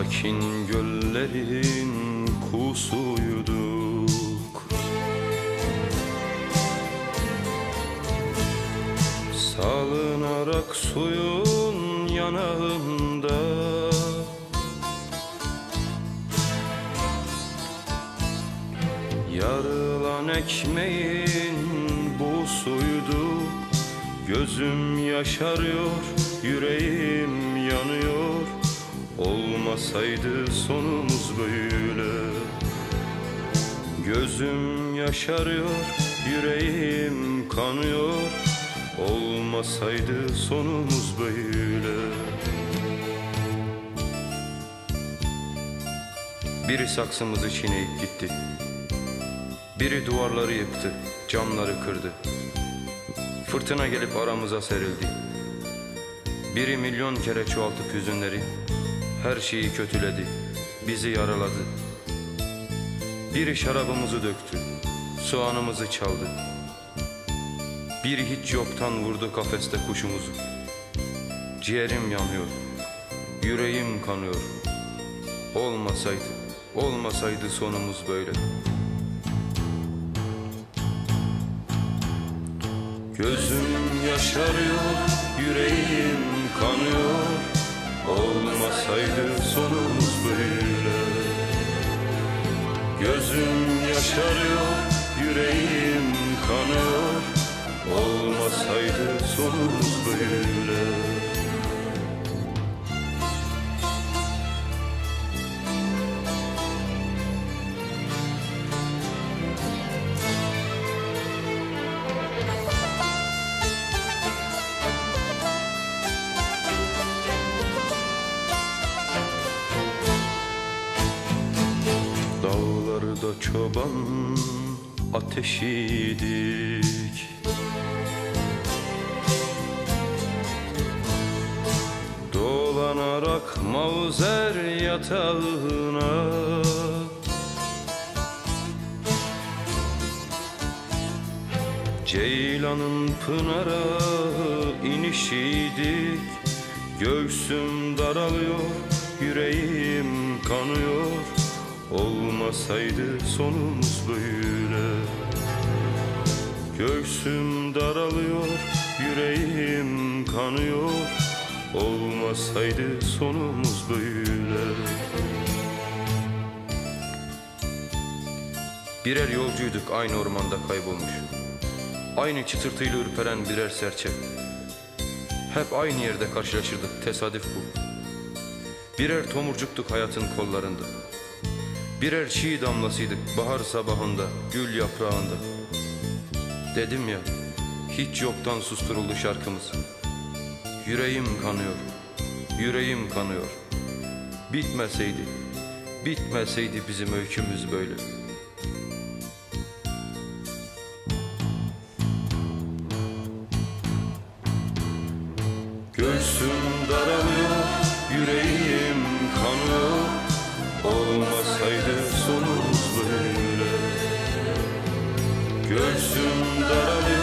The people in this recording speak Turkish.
sakin göllerin kusuyduk. Salınarak suyun yanağında yarılan ekmeğin buğsuyduk. Gözüm yaşarıyor, yüreğim yanıyor. Olmasaydı sonumuz böyle. Gözüm yaşarıyor, yüreğim kanıyor. Olmasaydı sonumuz böyle. Biri saksımızı çiğneyip gitti. Biri duvarları yıktı, camları kırdı. Fırtına gelip aramıza serildi. Biri milyon kere çoğaltıp hüzünleri, her şeyi kötüledi, bizi yaraladı. Biri şarabımızı döktü, soğanımızı çaldı. Biri hiç yoktan vurdu kafeste kuşumuzu. Ciğerim yanıyor, yüreğim kanıyor. Olmasaydı sonumuz böyle. Gözüm yaşarıyor, yüreğim kanıyor. Olmasaydı sonumuz böyle. Gözüm yaşarıyor, yüreğim kanıyor. Olmasaydı sonumuz böyle. Dağlarda çoban ateşiydik. Dolanarak mavzer yatağına Ceylanın pınara inişiydik. Göğsüm daralıyor, yüreğim kanıyor. Olmasaydı sonumuz böyle. Göğsüm daralıyor, yüreğim kanıyor. Olmasaydı sonumuz böyle. Birer yolcuyduk aynı ormanda kaybolmuş. Aynı çıtırtıyla ürperen birer serçe. Hep aynı yerde karşılaşırdık, tesadüf bu. Birer tomurcuktuk hayatın kollarında. Birer çiğ damlasıydık bahar sabahında, gül yaprağında. Dedim ya, hiç yoktan susturuldu şarkımız. Yüreğim kanıyor, yüreğim kanıyor. Bitmeseydi bizim öykümüz böyle. Göğsüm daralıyor, yüreğim kanıyor. Olmasaydı sonumuz böyle. Göğsüm daralıyor.